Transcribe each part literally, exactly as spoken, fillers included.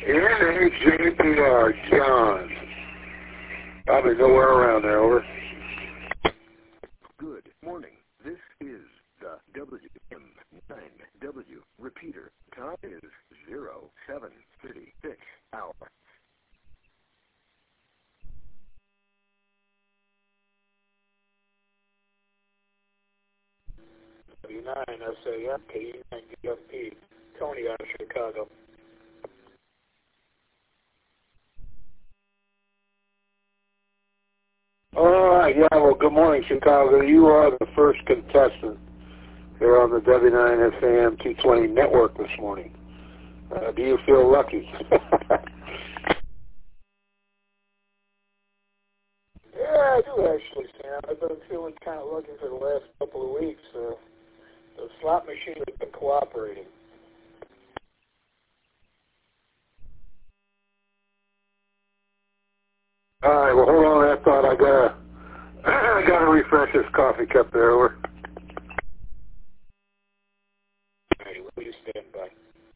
N A J P R, John. Probably nowhere around there, over. Good morning. This is the W M nine W repeater. Time is zero seven thirty-six hour. W nine S A M, K E nine D F P, Tony out of Chicago. All right, yeah, well, good morning, Chicago. You are the first contestant here on the W nine S A M two twenty network this morning. Uh, do you feel lucky? Yeah, I do actually, Sam. I've been feeling kind of lucky for the last couple of weeks. Uh, the slot machine has been cooperating. All right, well, hold on. I thought I gotta, I gotta refresh this coffee cup there, over. All right, will you stand by?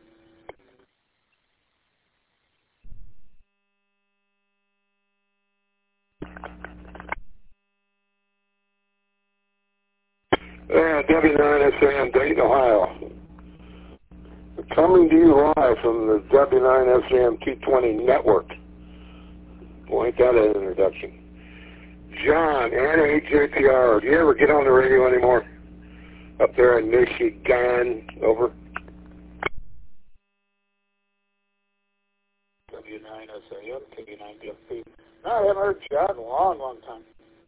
Yeah, W nine S A M, Dayton, Ohio. Coming to you live from the W nine S A M two twenty network. Boy, ain't that an introduction. John, N A J P R. Do you ever get on the radio anymore? Up there in Michigan, over. W nine S A M, K E nine D F P. No, I haven't heard John in a long, long time.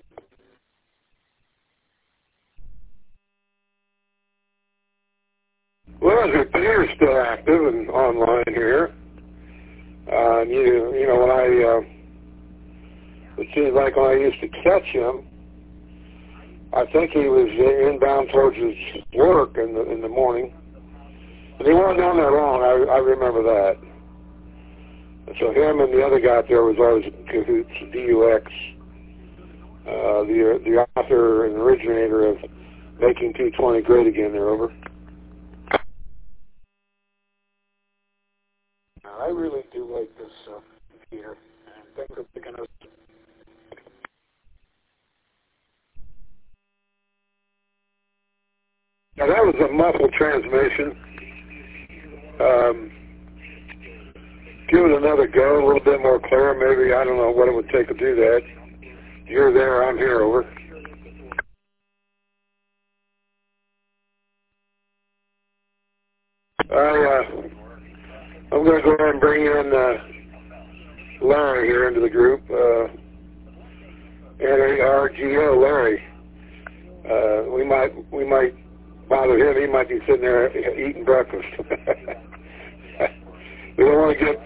Well, the repeater's still active and online here. Uh, you, you know, when I, uh, it seems like when I used to catch him, I think he was inbound towards his work in the in the morning. But he wasn't on there long. I, I remember that. So him and the other guy out there was always in cahoots, D U X, uh, the the author and originator of Making two twenty Great Again. They're over. I really do like this uh, computer, and things are picking up. Now that was a muffled transmission. Um, give it another go, a little bit more clear. Maybe, I don't know what it would take to do that. You're there, I'm here, over. I, uh, I'm going to go ahead and bring in uh, Larry here into the group. Uh, N A R G O, Larry. Uh, we might we might bother him. He might be sitting there eating breakfast. We don't want to get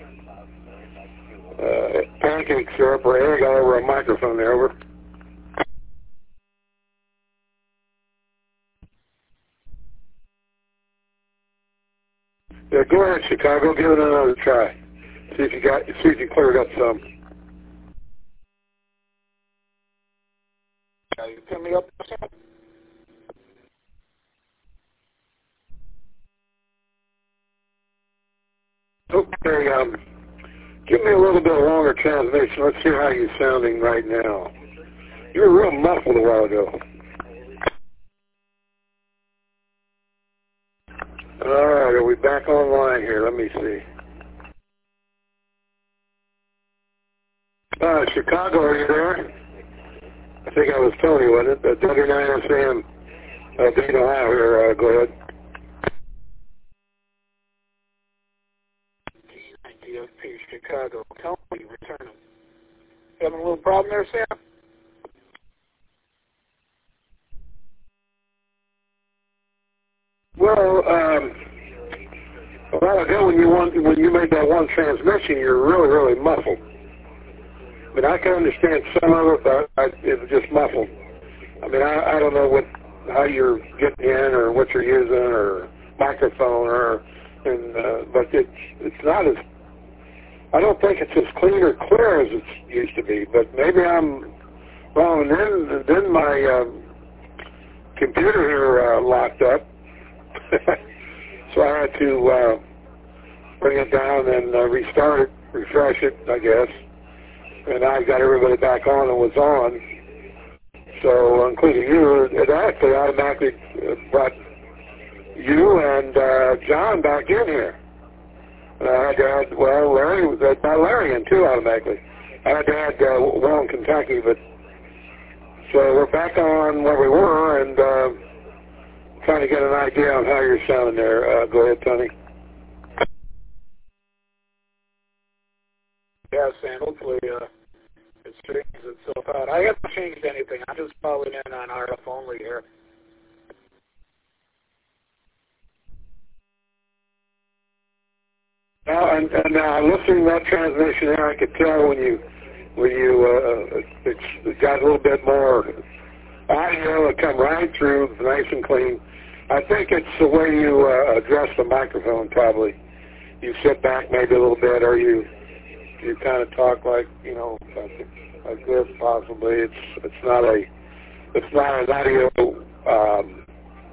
uh, uh, pancake syrup or egg all over a microphone there, over. Yeah, go ahead, Chicago. Give it another try. See if you got. See if you cleared up some. Uh, you pin me up, Sam? Okay. Um, give me a little bit longer transmission. Let's hear how you're sounding right now. You were real muffled a while ago. All right, are we back online here? Let me see. Uh, Chicago, are you there? I think I was Tony, wasn't it? Uh, W nine S A M, uh, Dayton, Ohio here. Uh, go ahead. K E nine D F P, Chicago. Tony, returning. Having a little problem there, Sam? Well, um, a while ago when you want, when you made that one transmission, you were really, really muffled. I mean, I can understand some of it, but I, it was just muffled. I mean, I, I don't know what how you're getting in or what you're using or microphone or, and uh, but it's it's not as. I don't think it's as clean or clear as it used to be. But maybe I'm wrong. And then then my um, computer here uh, locked up. So I had to uh, bring it down and uh, restart it, refresh it, I guess. And I got everybody back on and was on. So, including you, it actually automatically brought you and uh, John back in here. And I had to add, well, Larry, uh, Larry in too automatically. I had to add uh, well in Kentucky, but so we're back on where we were and uh, trying to get an idea on how you're sounding there. Uh, go ahead, Tony. Yeah, Sam, hopefully uh, it straightens itself out. I haven't changed anything. I'm just following in on R F only here. Now, and, and uh, listening to that transmission there, I could tell when you when you uh, it's, it got a little bit more audio. It come right through, nice and clean. I think it's the way you uh, address the microphone. Probably you sit back maybe a little bit, or you you kind of talk like you know like, like this. Possibly it's it's not a it's not an audio. Um,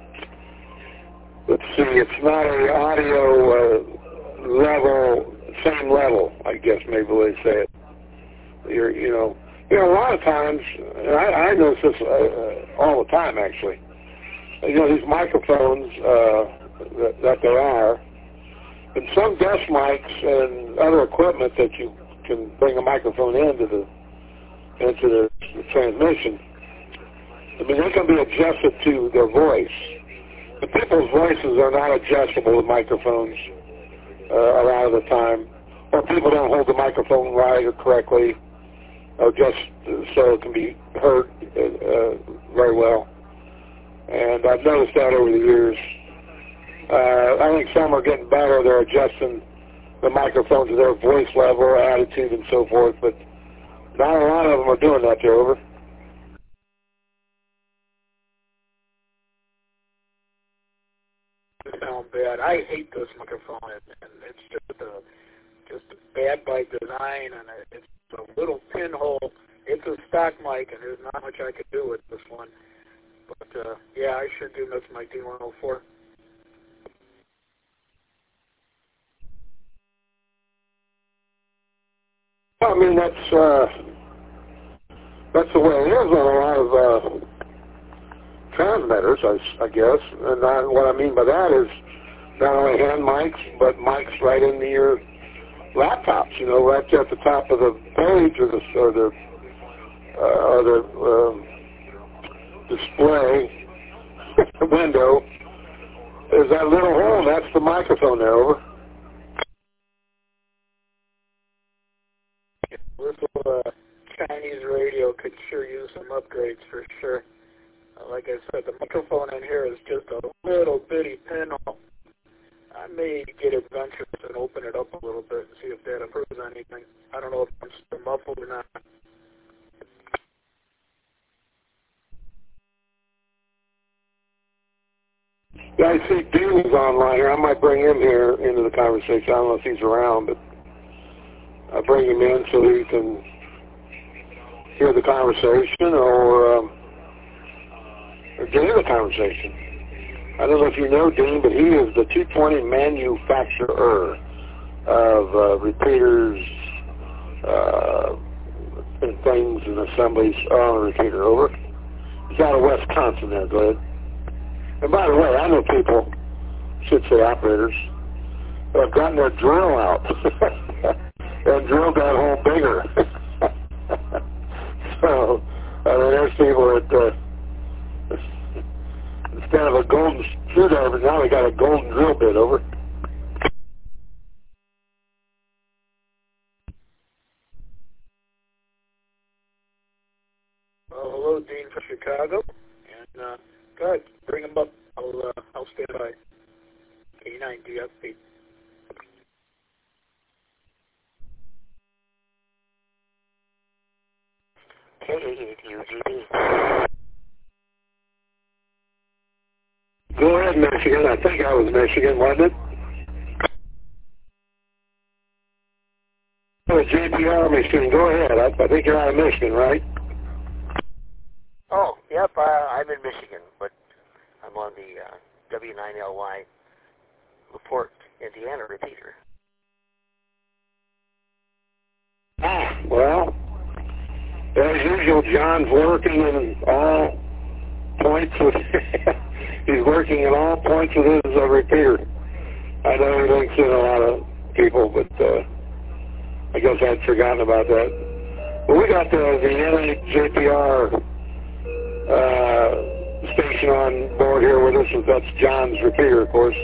let's see, it's not an audio. Uh, level, same level, I guess maybe they say it. You're, you know, you know, a lot of times, and I, I notice this uh, uh, all the time actually. You know, these microphones uh, that, that there are, and some desk mics and other equipment that you can bring a microphone into the into the, the transmission. I mean, they can be adjusted to their voice. But people's voices are not adjustable with microphones. Uh, a lot of the time, or people don't hold the microphone right or correctly, or just so it can be heard uh, uh, very well. And I've noticed that over the years. Uh, I think some are getting better. They're adjusting the microphone to their voice level, attitude, and so forth, but not a lot of them are doing that, Joe. Over. Sound bad. I hate this microphone, and, and it's just a just bad by design, and it's a little pinhole. It's a stock mic, and there's not much I could do with this one. But uh, yeah, I sure do miss my D one oh four. I mean, that's uh, that's the way it is on a lot of uh, transmitters, I, I guess. And I, what I mean by that is not only hand mics, but mics right into your laptops. You know, right there at the top of the page or the or the uh, or the um, display window is that little hole. That's the microphone there. Over. This little uh, Chinese radio could sure use some upgrades for sure. Uh, like I said, the microphone in here is just a little bitty pinhole. I may get adventurous and open it up a little bit and see if that improves anything. I don't know if I'm still muffled or not. Yeah, I see Dean's online here. I might bring him here into the conversation. I don't know if he's around, but I bring him in so he can hear the conversation or, um, or get in the conversation. I don't know if you know Dean, but he is the two twenty manufacturer of uh, repeaters uh, and things and assemblies on a repeater. Over. He's out of Wisconsin there. Go ahead. And by the way, I know people, should say operators, that have gotten their drill out and drilled that hole bigger. So, I mean, there's people that, uh, instead of a golden screwdriver, now they got a golden drill bit. Over. Well, hello, Dean from Chicago. And, uh, go ahead, bring him up. I'll, uh, I'll stand by. K nine D F P. K eight U G B. Go ahead, Michigan. I think I was Michigan, wasn't it? Oh, J P R, Michigan. Go ahead. I, I think you're out of Michigan, right? Oh, yep, uh, I'm in Michigan, but I'm on the uh, W nine L Y LaPorte, Indiana repeater. Ah, well, as usual, John's working in all points with, he's working in all points with his uh, repeater. I know he links in a lot of people, but uh, I guess I'd forgotten about that. But we got the, the N eight J P R uh, station on board here with us. That's John's repeater, of course.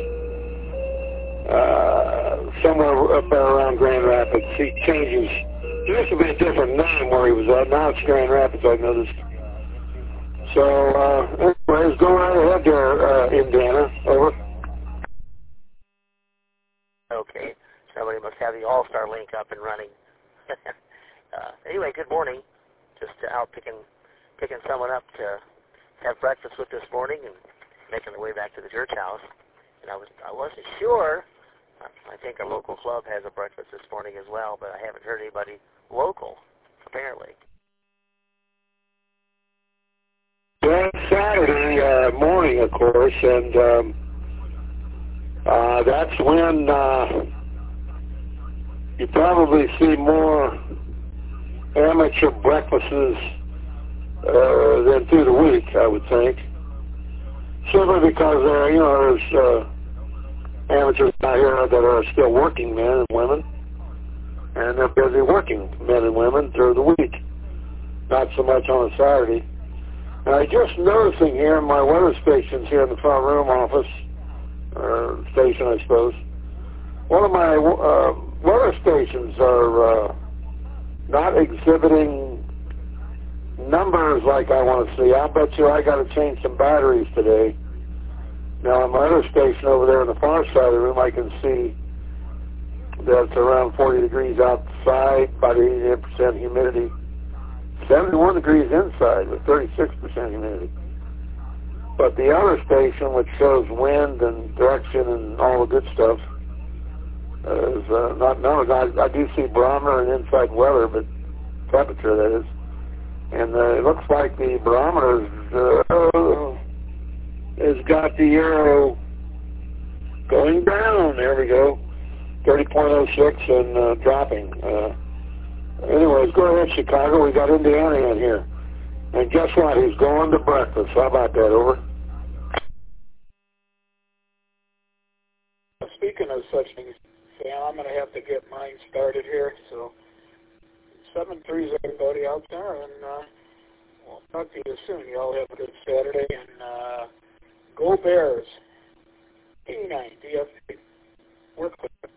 Uh, somewhere up there around Grand Rapids. He changes. There used to be a different name where he was at. Now it's Grand Rapids, I noticed. So, uh, anyways, go right ahead there, uh, Indiana. Over. Okay. Somebody must have the All-Star link up and running. uh, anyway, good morning. Just uh, out picking picking someone up to have breakfast with this morning and making their way back to the church house. And I was I wasn't sure. I think our local club has a breakfast this morning as well, but I haven't heard anybody local, apparently. Well, it's Saturday uh, morning, of course, and um, uh, that's when uh, you probably see more amateur breakfasts uh, than through the week, I would think. Simply because, uh, you know, there's uh, amateurs out here that are still working men and women, and they're busy working men and women through the week, not so much on a Saturday. And I just noticing here in my weather stations here in the front room office, or station I suppose, one of my uh, weather stations are uh, not exhibiting numbers like I want to see. I bet you I got to change some batteries today. Now, on my other station over there on the far side of the room, I can see that it's around forty degrees outside, about eighty-eight percent humidity, seventy-one degrees inside with thirty-six percent humidity. But the other station, which shows wind and direction and all the good stuff, uh, is uh, not known. I, I do see barometer and inside weather, but temperature, that is. And uh, it looks like the barometer uh, has got the arrow going down. There we go. thirty point oh six and uh, dropping. Uh, anyways, go ahead, Chicago. We got Indiana in here. And guess what? He's going to breakfast. How about that? Over. Speaking of such things, Sam, I'm going to have to get mine started here. So, seven threes, everybody out there, and uh, we'll talk to you soon. You all have a good Saturday, and uh, go Bears. eighty-nine D F P. Work with it.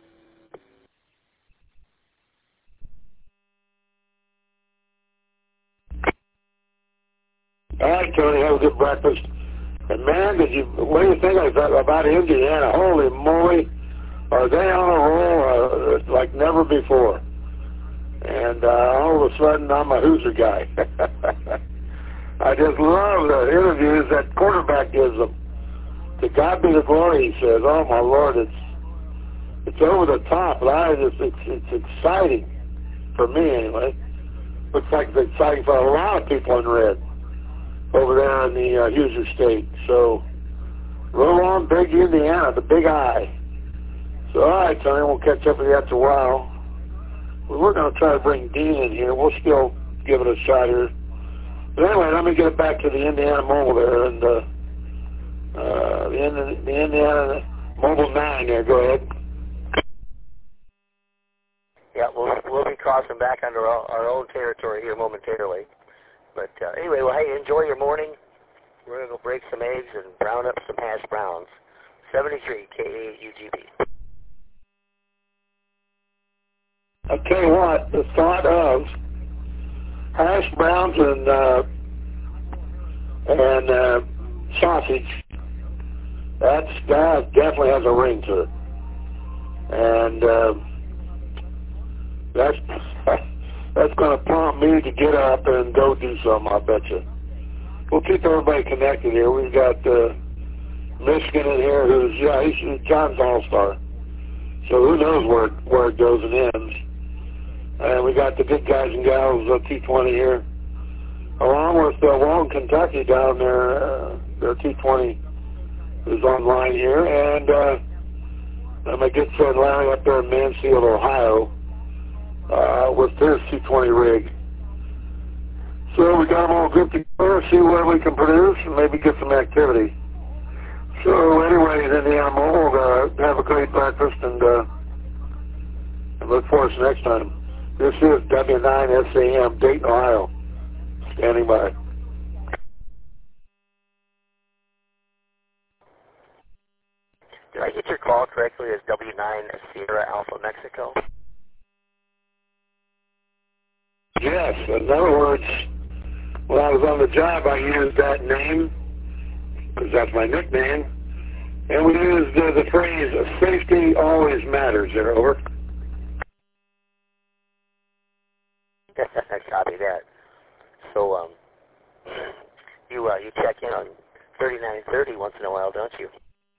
All right, Tony, have a good breakfast. And man, did you, what do you think about Indiana? Holy moly, are they on a roll uh, like never before? And uh, all of a sudden, I'm a Hoosier guy. I just love the interviews that quarterback gives them. To God be the glory, he says. Oh my Lord, it's it's over the top, but I just it's it's exciting for me anyway. Looks like it's exciting for a lot of people in red over there in the uh, Hoosier State. So roll on, big Indiana, the big I. So all right, Tony, we'll catch up with you after a while. We're going to try to bring Dean in here. We'll still give it a shot here. But anyway, let me get back to the Indiana Mobile there, and uh, uh, the, Indiana, the Indiana Mobile nine there. Go ahead. Yeah, we'll, we'll be crossing back under our, our own territory here momentarily. But uh, anyway, well, hey, enjoy your morning. We're going to go break some eggs and brown up some hash browns. seventy-three K A U G B. I'll tell you what, the thought of hash browns and uh, and uh, sausage, that's, that definitely has a ring to it. And uh, that's that's going to prompt me to get up and go do something, I bet you. We'll keep everybody connected here. We've got uh, Michigan in here, who's, yeah, he's John's all-star. So who knows where, where it goes and ends. And we got the good guys and gals of T twenty here, along with uh, Walton, Kentucky down there. Uh, their T twenty is online here. And uh, my good friend Larry up there in Mansfield, Ohio. uh, with his two twenty rig. So we got them all grouped together, see what we can produce, and maybe get some activity. So anyways, Indiana Mobile, uh, have a great breakfast, and, uh, and look forward to next time. This is W nine S A M, Dayton, Ohio, standing by. Did I get your call correctly as W nine Sierra Alpha Mexico? Yes. In other words, when I was on the job, I used that name, because that's my nickname, and we used uh, the phrase, safety always matters there, over. Copy that. So, um, you, uh, you check in on thirty-nine thirty once in a while, don't you?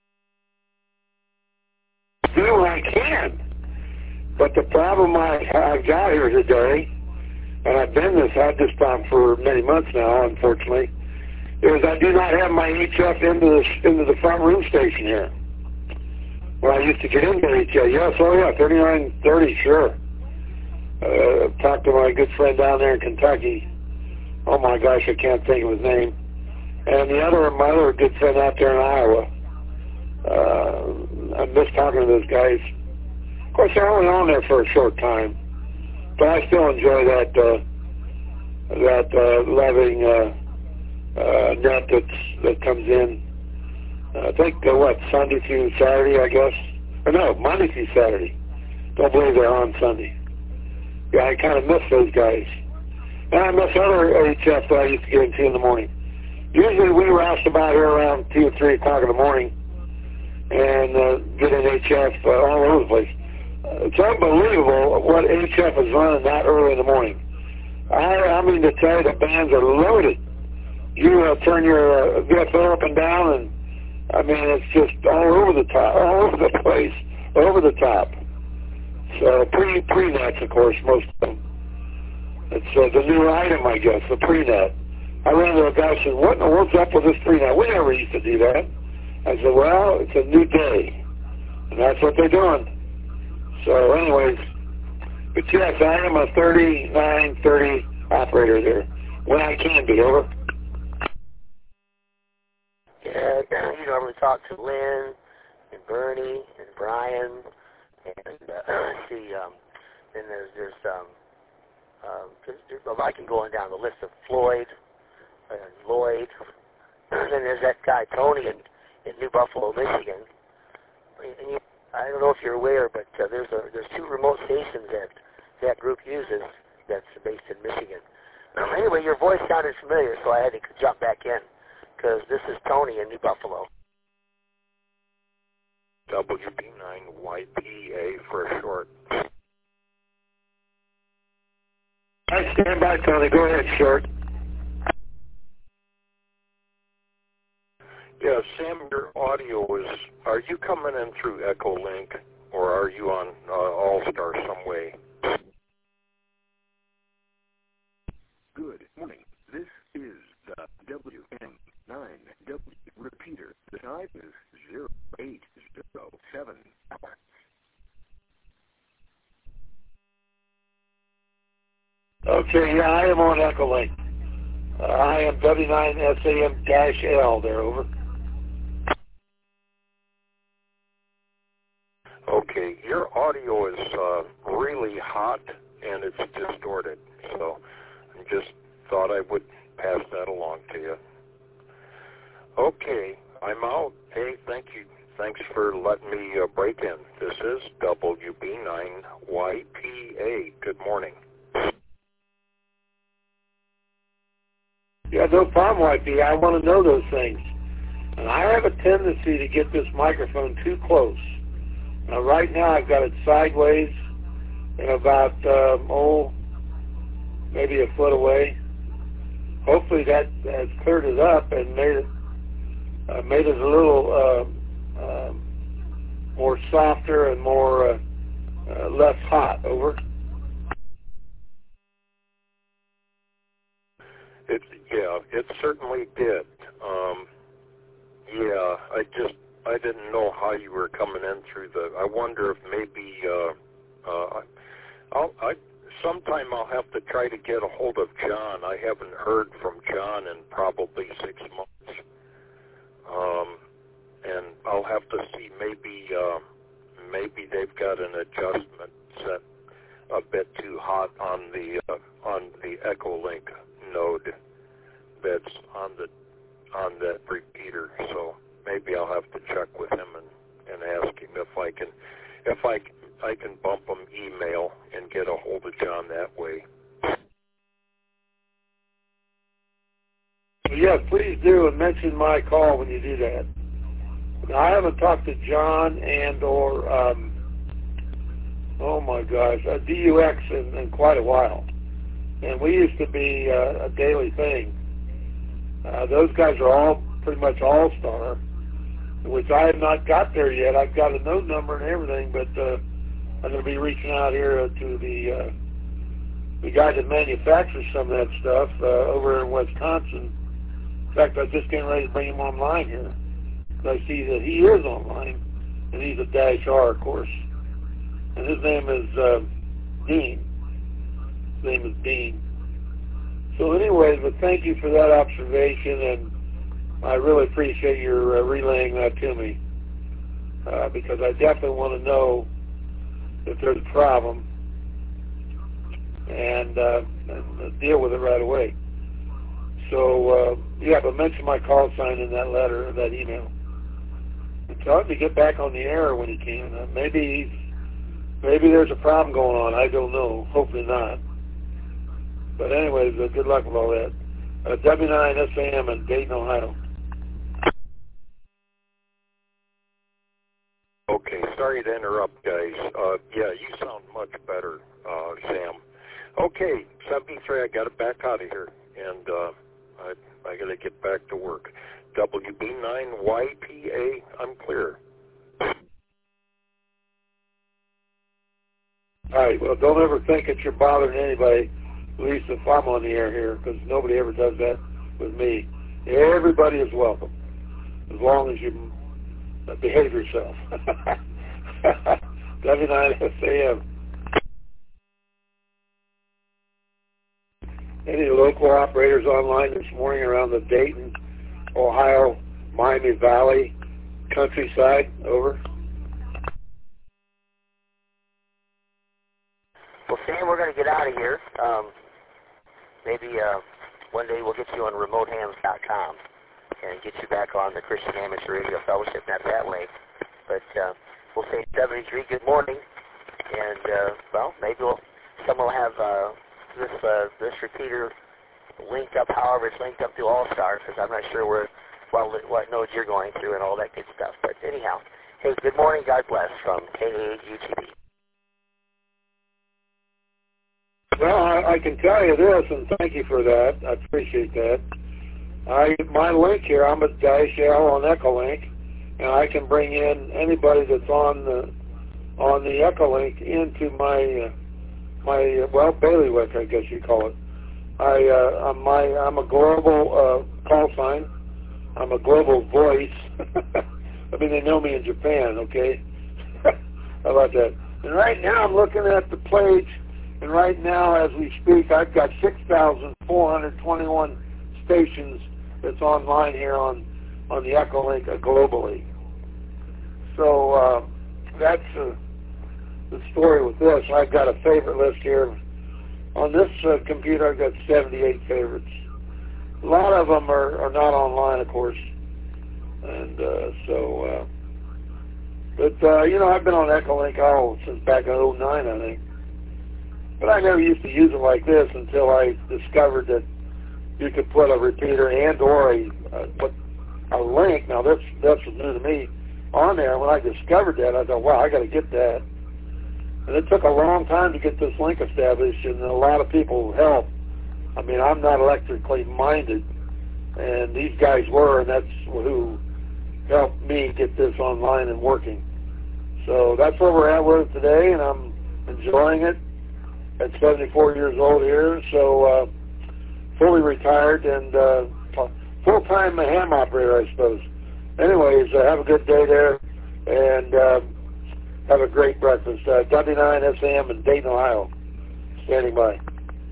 Do I can. But the problem I, I've got here today, and I've been this, had this problem for many months now, unfortunately, is I do not have my H F into the, into the front room station here. Well, I used to get into H F. Yes, oh yeah, thirty-nine thirty, sure. Uh, talked to my good friend down there in Kentucky. Oh my gosh, I can't think of his name. And the other, my other good friend out there in Iowa. Uh, I miss talking to those guys. Of course, they're only on there for a short time, but I still enjoy that uh, that uh, loving uh, uh, net that's, that comes in. Uh, I think uh, what Sunday through Saturday, I guess. Or no, Monday through Saturday. Don't believe they're on Sunday. Yeah, I kind of miss those guys. And I miss other H F that I used to get into in the morning. Usually we roust about here around two or three o'clock in the morning and uh, get in H F uh, all over the place. Uh, it's unbelievable what H F is running that early in the morning. I, I mean to tell you, the bands are loaded. You uh, turn your uh, V F O up and down, and I mean it's just all over the top, all over the place, over the top. So pre pre nets, of course, most of them. It's uh, the new item, I guess, the pre net. I ran into a guy and said, "What in the world's up with this pre net? We never used to do that." I said, "Well, it's a new day, and that's what they're doing." So, anyways, but yes, I am a thirty-nine thirty operator there when I can be. Over. Yeah, you normally talk to Lynn and Bernie and Brian. And uh, see, um, then there's there's um, uh, there's, there's, well, I can go on down the list of Floyd and Lloyd, and then there's that guy Tony in, in New Buffalo, Michigan. And you, I don't know if you're aware, but uh, there's a there's two remote stations that that group uses that's based in Michigan. Um, anyway, your voice sounded familiar, so I had to jump back in because this is Tony in New Buffalo. W B nine Y P A for short. I stand by, Tony. Go ahead, short. Yeah, Sam, your audio is, are you coming in through Echolink, or are you on uh, All-Star some way? Good morning. This is the W N nine W repeater. The time is zero eight zero seven hours. Okay, yeah, I am on Echolink. Uh, I am W nine S A M L there, over. Okay, your audio is uh, really hot and it's distorted, so I just thought I would pass that along to you. Okay, I'm out. Hey, thank you. Thanks for letting me uh, break in. This is W B nine Y P A. Good morning. Yeah, no problem, Y P. I want to know those things. And I have a tendency to get this microphone too close. Now, right now, I've got it sideways and about, um, oh, maybe a foot away. Hopefully that has cleared it up and made it uh, made it a little uh, uh, more softer and more uh, uh, less hot. Over. It, yeah, it certainly did. Um, yeah, I just, I didn't know how you were coming in through the, I wonder if maybe, uh, uh, I'll, I, sometime I'll have to try to get a hold of John. I haven't heard from John in probably six months. Um, and I'll have to see maybe uh, maybe they've got an adjustment set a bit too hot on the uh, on the Echolink node that's on the on that repeater. So maybe I'll have to check with him and, and ask him if I can if I I can bump him email and get a hold of John that way. Yeah, please do, and mention my call when you do that. Now, I haven't talked to John and or um, oh my gosh, uh, D U X in, in quite a while, and we used to be uh, a daily thing. Uh, those guys are all pretty much all-star, which I have not got there yet. I've got a note number and everything, but uh, I'm going to be reaching out here to the uh, the guy that manufactures some of that stuff uh, over in Wisconsin. In fact, I'm just getting ready to bring him online here. I see that he is online, and he's a Dash R, of course. And his name is uh, Dean. His name is Dean. So anyways, but thank you for that observation, and I really appreciate your uh, relaying that to me, uh, because I definitely want to know if there's a problem and, uh, and deal with it right away. So, uh, yeah, but mention my call sign in that letter, that email. And tell him to get back on the air when he can. Uh, maybe he's, maybe there's a problem going on. I don't know. Hopefully not. But anyways, uh, good luck with all that. Uh, W nine S A M in Dayton, Ohio. Okay, sorry to interrupt, guys. Uh, yeah, you sound much better, uh, Sam. Okay, seventy-three, I got it back out of here, and uh, I, I got to get back to work. W B nine Y P A, I'm clear. All right, well, don't ever think that you're bothering anybody, at least if I'm on the air here, because nobody ever does that with me. Everybody is welcome, as long as you behave yourself. W nine S A M. Any local operators online this morning around the Dayton, Ohio, Miami Valley countryside? Over. Well, Sam, we're going to get out of here. Um, maybe uh, one day we'll get you on remote hams dot com and get you back on the Christian Amateur Radio Fellowship, not that way. But uh, we'll say seventy-three, good morning. And, uh, well, maybe we'll, someone will have uh, this uh, this repeater linked up, however it's linked up to All-Star, because I'm not sure where, what, what nodes you're going through and all that good stuff. But anyhow, hey, good morning, God bless, from K A U T B. Well, I, I can tell you this, and thank you for that. I appreciate that. I my link here, I'm a Dash L on Echolink, and I can bring in anybody that's on the on the Echolink into my uh, my uh, well bailiwick, I guess you call it. I uh, I'm my I'm a global uh, call sign. I'm a global voice. I mean, they know me in Japan. Okay, how about that? And right now, I'm looking at the page. And right now, as we speak, I've got six thousand four hundred twenty-one stations that's online here on, on the Echolink uh, globally. So uh, that's uh, the story with this. I've got a favorite list here. On this uh, computer, I've got seventy-eight favorites. A lot of them are, are not online, of course. And uh, so, uh, but, uh, you know, I've been on Echolink oh, since back in oh nine, I think. But I never used to use it like this until I discovered that you could put a repeater and or a, a, a link. Now, that's, that's new to me on there. When I discovered that, I thought, wow, I got to get that. And it took a long time to get this link established, and a lot of people helped. I mean, I'm not electrically minded, and these guys were, and that's who helped me get this online and working. So that's where we're at with it today, and I'm enjoying it. At seventy-four years old here, so uh, fully retired and uh, full-time ham operator, I suppose. Anyways, uh, have a good day there, and uh, have a great breakfast. Uh, W nine S A M in Dayton, Ohio. Standing by.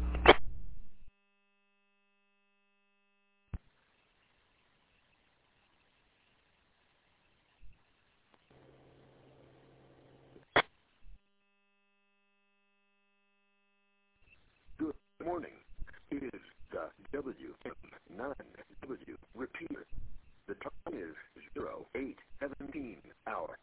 Good morning. It is the W M nine W repeater. The time is zero eight seventeen hour.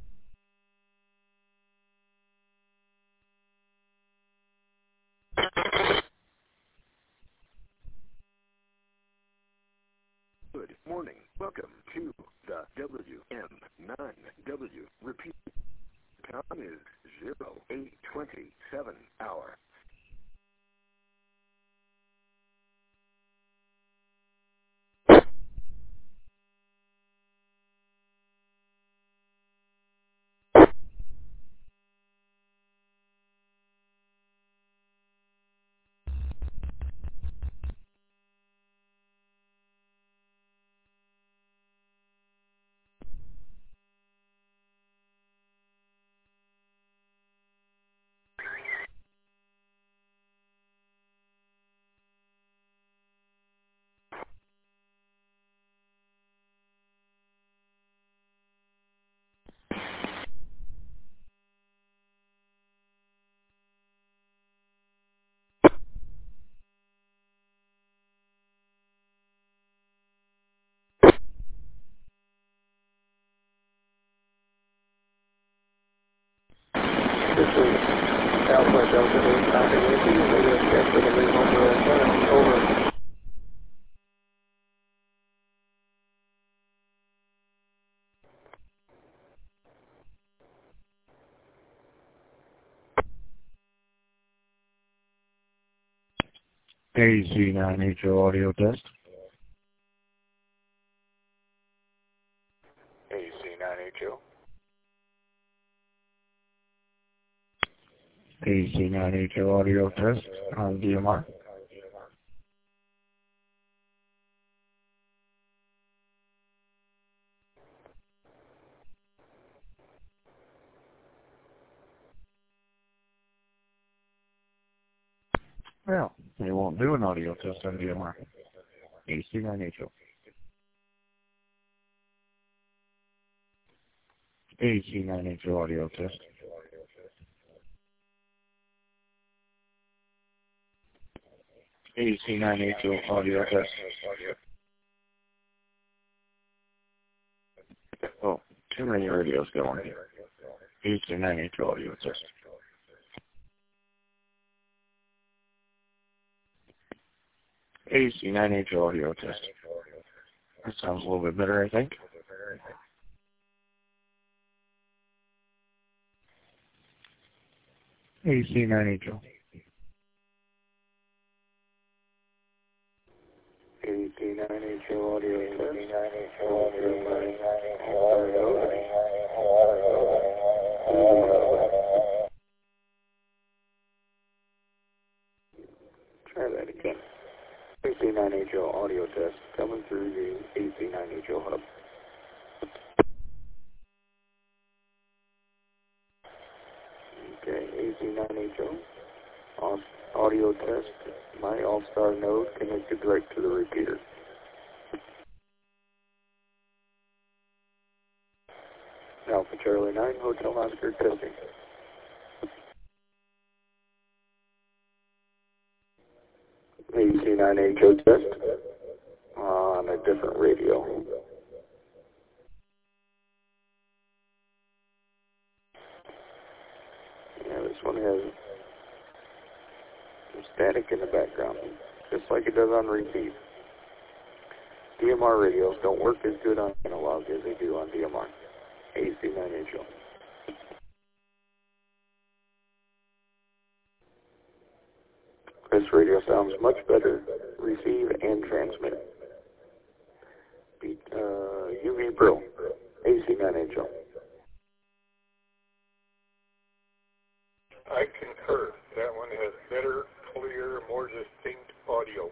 Good morning. Welcome to the W M nine W repeater. The time is zero eight twenty-seven hour. This is Alpha Delta eight, Falcon Yankee, radio check for the main over antenna. Over. A Z nine H O audio test. A Z nine H O. A Z nine H O audio test on D M R. Well, they won't do an audio test on D M R. A Z nine H O. A Z nine H O audio test. A Z nine H O audio test. Oh, too many radios going here. A Z nine H O audio test. A Z nine H O audio test. That sounds a little bit better, I think. A Z nine H O. A Z nine H O audio test. A Z nine H O audio test. Try that again. A Z nine H O audio test coming through the A Z nine H O hub. Okay, A Z nine H O audio test. My All-Star node connected right to the repeater. Alpha Charlie nine, Hotel Oscar testing. A Z nine H O test on a different radio. Yeah, this one has some static in the background, just like it does on repeat. D M R radios don't work as good on analog as they do on D M R. A Z nine H O. This radio sounds much better, receive and transmit. Be, uh, U V Brill, A Z nine H O. I concur. That one has better, clear, more distinct audio.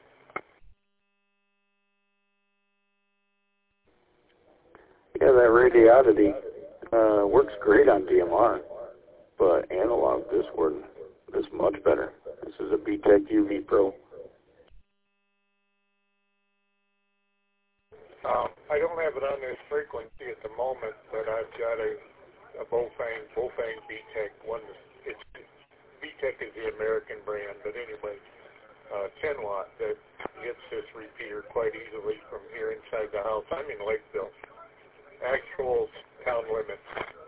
Yeah, that radiosity uh, works great on D M R, but analog, this one this much better. This is a B-Tech U V Pro. Um, I don't have it on this frequency at the moment, but I've got a, a Bofang, Bofang B-Tech one. It's, B-Tech is the American brand, but anyway, uh, ten watt that gets this repeater quite easily from here inside the house. I'm in Lakeville. Actual town limits.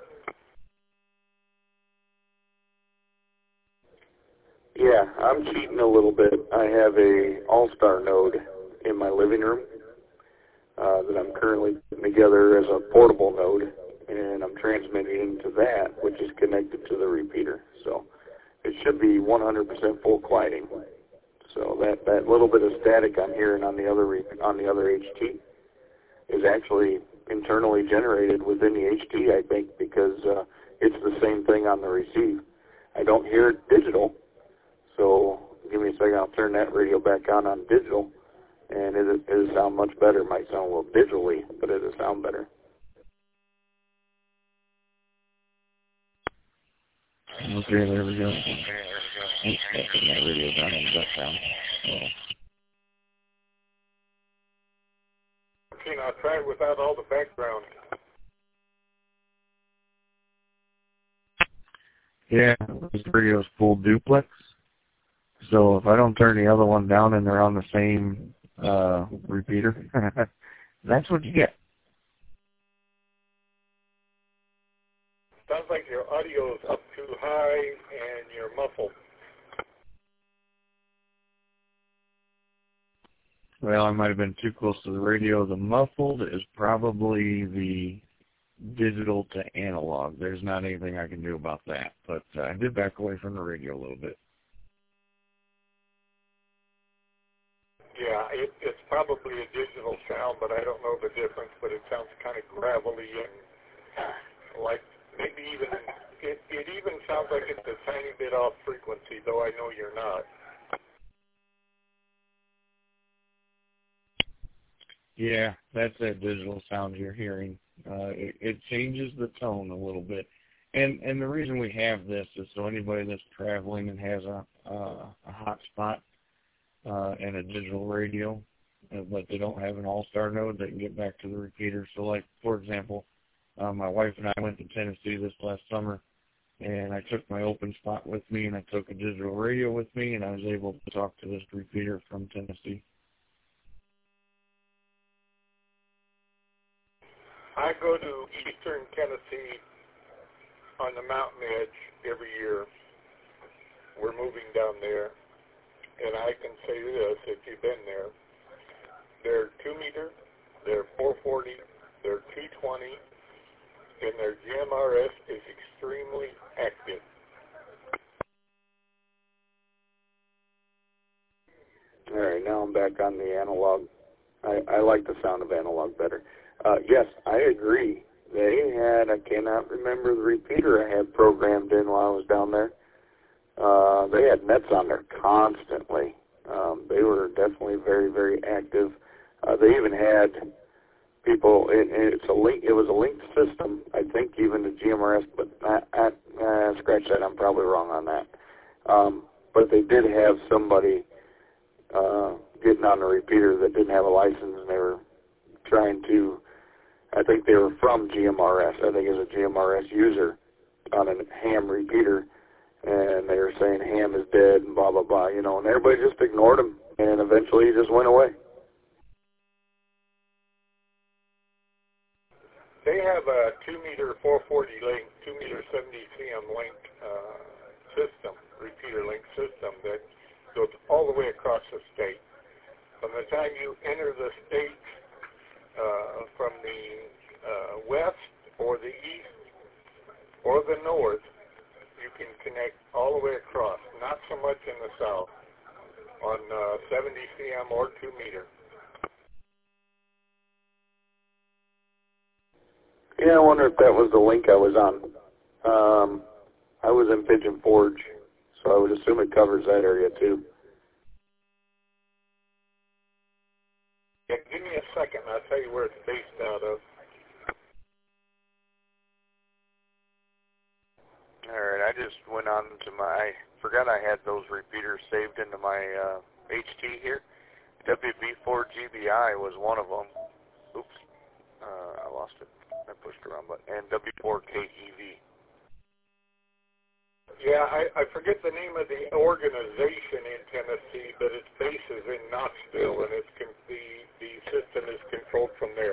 Yeah, I'm cheating a little bit. I have a All-Star node in my living room uh, that I'm currently putting together as a portable node, and I'm transmitting into that, which is connected to the repeater. So it should be one hundred percent full quieting. So that, that little bit of static I'm hearing on the other re- on the other H T is actually internally generated within the H T, I think, because uh, it's the same thing on the receive. I don't hear it digital. So give me a second, I'll turn that radio back on on digital, and it'll, it'll sound much better. It might sound a little digitally, but it'll sound better. Okay, there we go. Oops, that's my radio down on the background. Oh. Okay, now try it without all the background. Yeah, this radio's full duplex. So if I don't turn the other one down and they're on the same uh, repeater, that's what you get. Sounds like your audio is up too high and you're muffled. Well, I might have been too close to the radio. The muffled is probably the digital to analog. There's not anything I can do about that, but uh, I did back away from the radio a little bit. Yeah, it, it's probably a digital sound, but I don't know the difference, but it sounds kind of gravelly and like maybe even, it, it even sounds like it's a tiny bit off frequency, though I know you're not. Yeah, that's that digital sound you're hearing. Uh, it, it changes the tone a little bit. And and the reason we have this is so anybody that's traveling and has a, uh, a hot spot uh, and a digital radio, uh, but they don't have an all-star node, they can get back to the repeater. So, like, for example, uh, my wife and I went to Tennessee this last summer, and I took my open spot with me, and I took a digital radio with me, and I was able to talk to this repeater from Tennessee. I go to eastern Tennessee on the mountain edge every year. We're moving down there, and I can say this, if you've been there, they're two meter, they're four forty, they're two twenty, and their G M R S is extremely active. All right, now I'm back on the analog. I, I like the sound of analog better. Uh, yes, I agree. They had, I cannot remember the repeater I had programmed in while I was down there. Uh, they had nets on there constantly. Um, they were definitely very, very active. Uh, they even had people, it, it's a link, it was a linked system, I think even to G M R S, but I, I, I scratch that, I'm probably wrong on that. Um, but they did have somebody uh, getting on the repeater that didn't have a license, and they were trying to, I think they were from G M R S. I think it was a G M R S user on a ham repeater, and they were saying ham is dead and blah, blah, blah, you know, and everybody just ignored him, and eventually he just went away. They have a two meter four forty link, two meter seventy C M link uh, system, repeater link system that goes all the way across the state. From the time you enter the state uh, from the uh, west or the east or the north, you can connect all the way across, not so much in the south, on uh, seventy C M or two meter. Yeah, I wonder if that was the link I was on. Um, I was in Pigeon Forge, so I would assume it covers that area too. Yeah, give me a second, and I'll tell you where it's based out of. All right, I just just went on to my, I forgot I had those repeaters saved into my uh, H T here. W B four G B I was one of them. Oops, uh, I lost it. I pushed the wrong button. And W four K E V. Yeah, I, I forget the name of the organization in Tennessee, but its base is in Knoxville, and it's con- the, the system is controlled from there.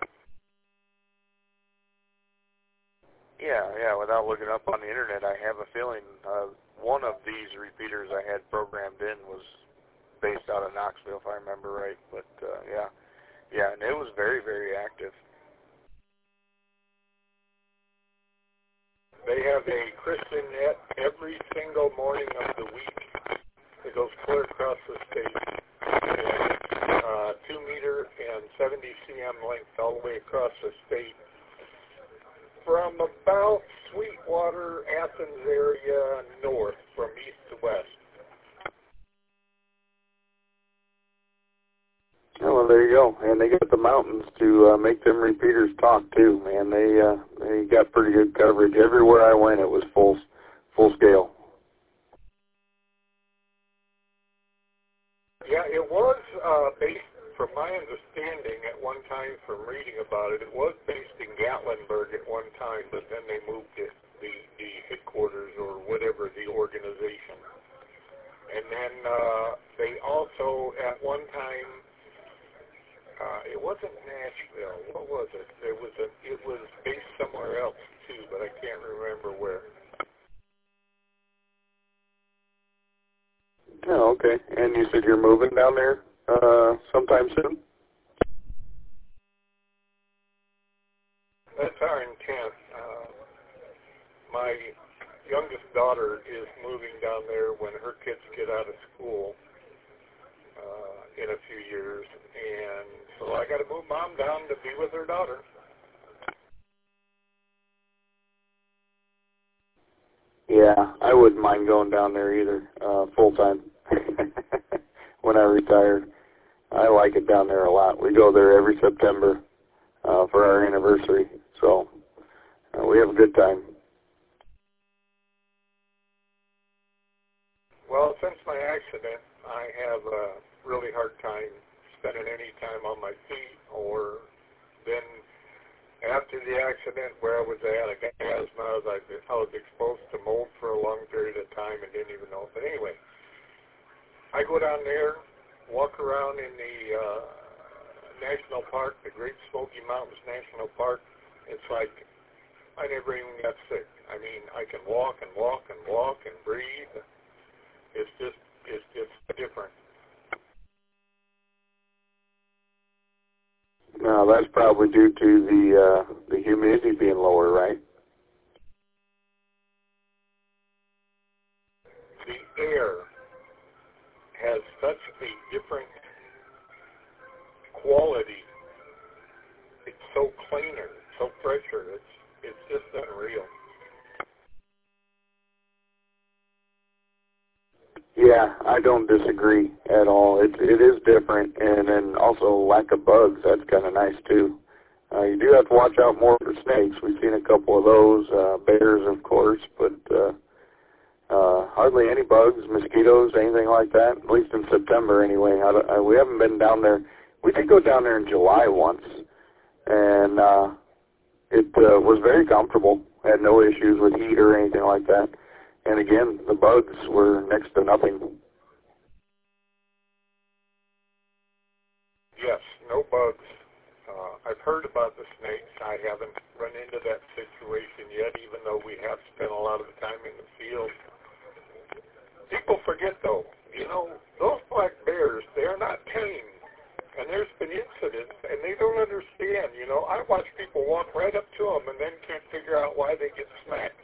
Yeah, yeah, without looking up on the internet, I have a feeling uh, one of these repeaters I had programmed in was based out of Knoxville, if I remember right. But, uh, yeah, yeah, and it was very, very active. They have a Christian net every single morning of the week. It goes clear across the state. And it's uh, two meter and seventy centimeters length all the way across the state. From about Sweetwater, Athens area north, from east to west. Oh, well, there you go. And they got the mountains to uh, make them repeaters talk too, man. They uh, they got pretty good coverage. Everywhere I went, it was full full scale. Yeah, it was uh, based, from my understanding, at one time from reading about it, it was based in Gatlinburg at one time, but then they moved it, the, the headquarters or whatever, the organization. And then uh, they also, at one time, uh, it wasn't Nashville. What was it? It was a, it was based somewhere else too, but I can't remember where. Oh, okay. And you said you're moving down there uh, sometime soon? That's our intent. Uh, my youngest daughter is moving down there when her kids get out of school uh, in a few years, and so I got to move Mom down to be with her daughter. Yeah, I wouldn't mind going down there either, uh, full time. When I retired, I like it down there a lot. We go there every September uh, for our anniversary, so uh, we have a good time. Well, since my accident, I have a really hard time spending any time on my feet, or then after the accident where I was at, I got asthma, I was, I was exposed to mold for a long period of time and didn't even know. But anyway, I go down there, walk around in the uh, national park, the Great Smoky Mountains National Park. It's like I never even got sick. I mean, I can walk and walk and walk and breathe. It's just, it's just different. Now, that's probably due to the uh, the humidity being lower, right? The air has such a different quality. It's so cleaner, so fresher. It's it's just unreal. Yeah, I don't disagree at all. It it is different, and then also lack of bugs. That's kind of nice too. Uh, you do have to watch out more for snakes. We've seen a couple of those, uh, bears, of course, but uh, uh, hardly any bugs, mosquitoes, anything like that. At least in September, anyway. I, I, we haven't been down there. We did go down there in July once, and uh, it uh, was very comfortable. Had no issues with heat or anything like that. And again, the bugs were next to nothing. Yes, no bugs. Uh, I've heard about the snakes. I haven't run into that situation yet, even though we have spent a lot of the time in the field. People forget, though, you know, those black bears, they're not tame. And there's been incidents, and they don't understand, you know. I watch people walk right up to them and then can't figure out why they get smacked.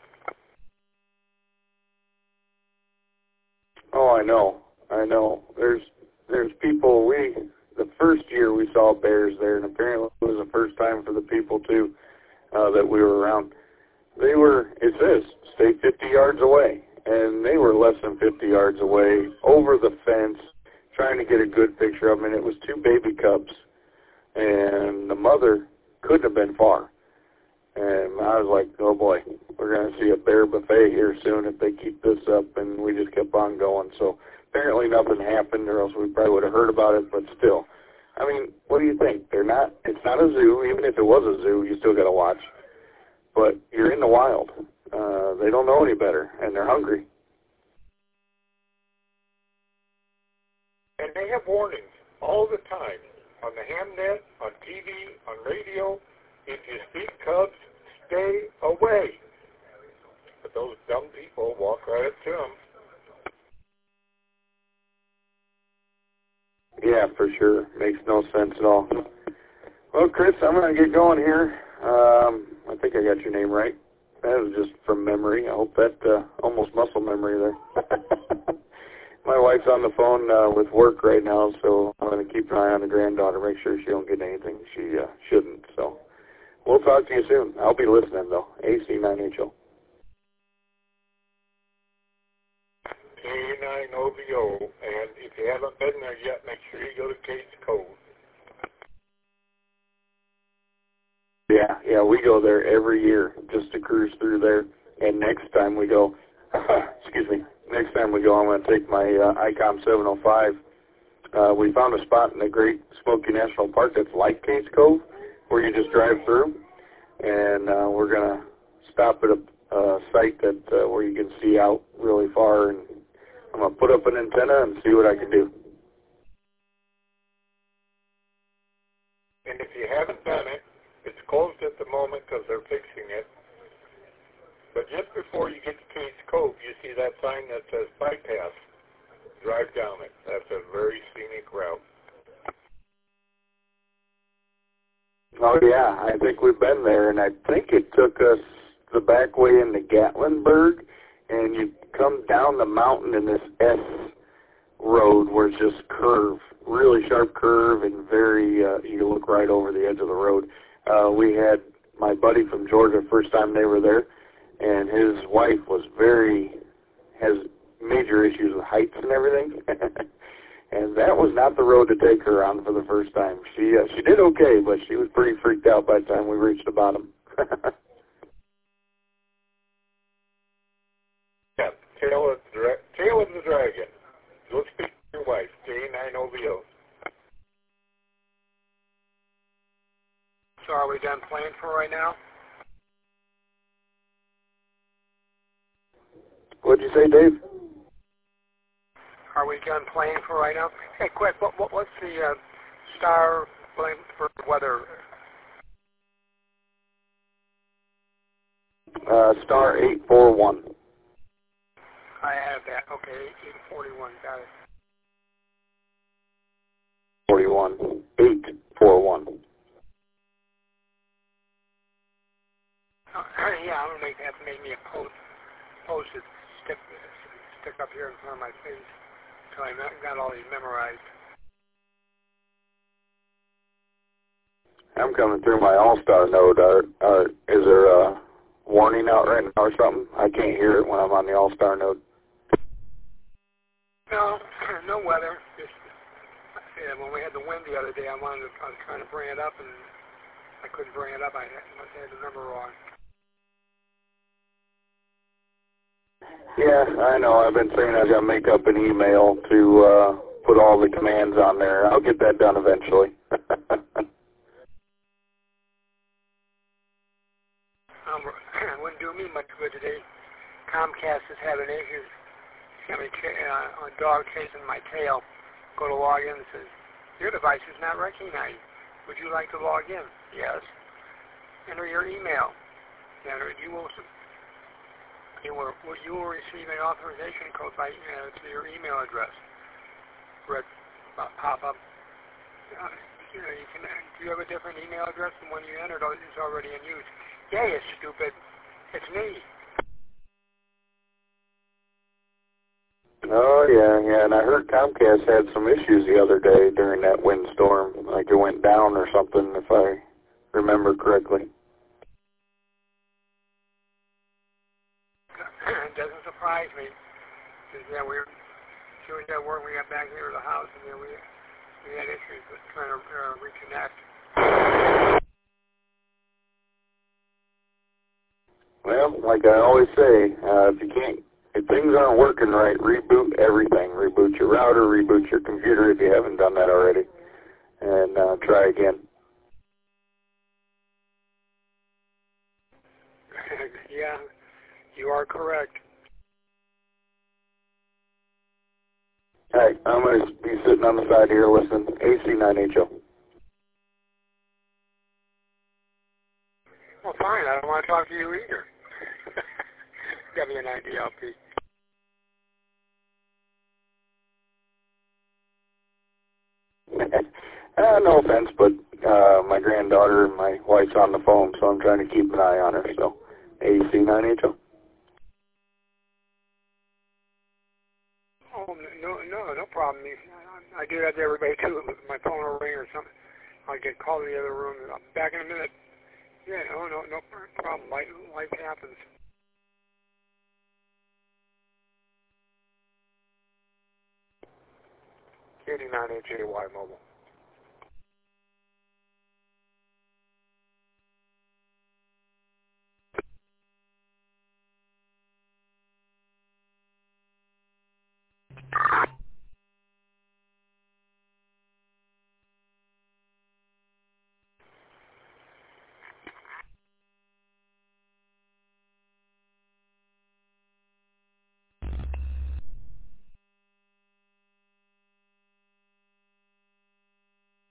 Oh, I know. I know. There's there's people, we, the first year we saw bears there, and apparently it was the first time for the people, too, uh, that we were around. They were, it says, stay fifty yards away, and they were less than fifty yards away, over the fence, trying to get a good picture of them, and it was two baby cubs, and the mother couldn't have been far. And I was like, oh boy, we're going to see a bear buffet here soon if they keep this up, and we just kept on going. So apparently nothing happened, or else we probably would have heard about it, but still. I mean, what do you think? They're not, it's not a zoo. Even if it was a zoo, you still got to watch. But you're in the wild. Uh, they don't know any better, and they're hungry. And they have warnings all the time on the Hamnet, on T V, on radio. If you see cubs, stay away. But those dumb people walk right up to them. Yeah, for sure. Makes no sense at all. Well, Chris, I'm going to get going here. Um, I think I got your name right. That was just from memory. I hope that uh, almost muscle memory there. My wife's on the phone uh, with work right now, so I'm going to keep an eye on the granddaughter, make sure she don't get anything she uh, shouldn't. So we'll talk to you soon. I'll be listening, though. A C nine H O. A nine O V O, and if you haven't been there yet, make sure you go to Case Cove. Yeah, yeah, we go there every year just to cruise through there. And next time we go, excuse me, next time we go, I'm going to take my uh, ICOM seven oh five. Uh, we found a spot in the Great Smoky National Park that's like Case Cove, where you just drive through. And uh, we're going to stop at a uh, site that uh, where you can see out really far, and I'm going to put up an antenna and see what I can do. And if you haven't done it, it's closed at the moment because they're fixing it. But just before you get to Case Cove, you see that sign that says bypass. Drive down it. That's a very scenic route. Oh, yeah, I think we've been there, and I think it took us the back way into Gatlinburg, and you come down the mountain in this S road where it's just curve, really sharp curve, and very, uh, you look right over the edge of the road. Uh, we had my buddy from Georgia, first time they were there, and his wife was very, has major issues with heights and everything. And that was not the road to take her on for the first time. She uh, she did okay, but she was pretty freaked out by the time we reached the bottom. Yeah, tail of, the dra- tail of the dragon. Go speak to your wife, J nine O V O. So are we done playing for right now? What'd you say, Dave? Are we done playing for right now? Hey, quick, what, what what's the uh, star blame for weather? Uh, star eight four one. I have that. Okay, eight forty-one. Got it. Forty-one. Eight four one. Uh, yeah, I'm gonna make have to make me a post post it stick stick up here in front of my face. So I got all these memorized. I'm coming through my All-Star node. Are, are, is there a warning out right now or something? I can't hear it when I'm on the All-Star node. No, no weather. Just yeah, when we had the wind the other day, I wanted to, I was trying to bring it up, and I couldn't bring it up. I had, must have had the number wrong. Yeah, I know. I've been saying I've got to make up an email to uh, put all the commands on there. I'll get that done eventually. um, wouldn't do me much good today. Comcast is having issues. Got me ch- uh, a dog chasing my tail. Go to log in and says, your device is not recognized. Would you like to log in? Yes. Enter your email. Enter. You will. You will, you will receive an authorization code by uh, to your email address. Red uh, pop up. Uh, you know, you can. Do you have a different email address than one you entered? Or it's already in use. Yeah, you stupid. It's me. Oh yeah, yeah. And I heard Comcast had some issues the other day during that windstorm. Like it went down or something, if I remember correctly. It doesn't surprise me. Cause, yeah, we were doing that work. We got back here to the house, and yeah, we we had issues with trying to uh, reconnect. Well, like I always say, uh, if you can't, if things aren't working right, reboot everything. Reboot your router, reboot your computer if you haven't done that already, and uh, try again. Yeah, you are correct. Hey, I'm going to be sitting on the side here listening. A C nine H O. Well, fine. I don't want to talk to you either. Got me an idea, L P. uh, no offense, but uh, my granddaughter and my wife's on the phone, so I'm trying to keep an eye on her. So, A C nine H O. Oh, no, no, no problem. I do that to everybody, too. My phone will ring or something. I'll get called to the other room. I'll be back in a minute. Yeah, no, no, no problem. Life, life happens. K D nine H A Y mobile.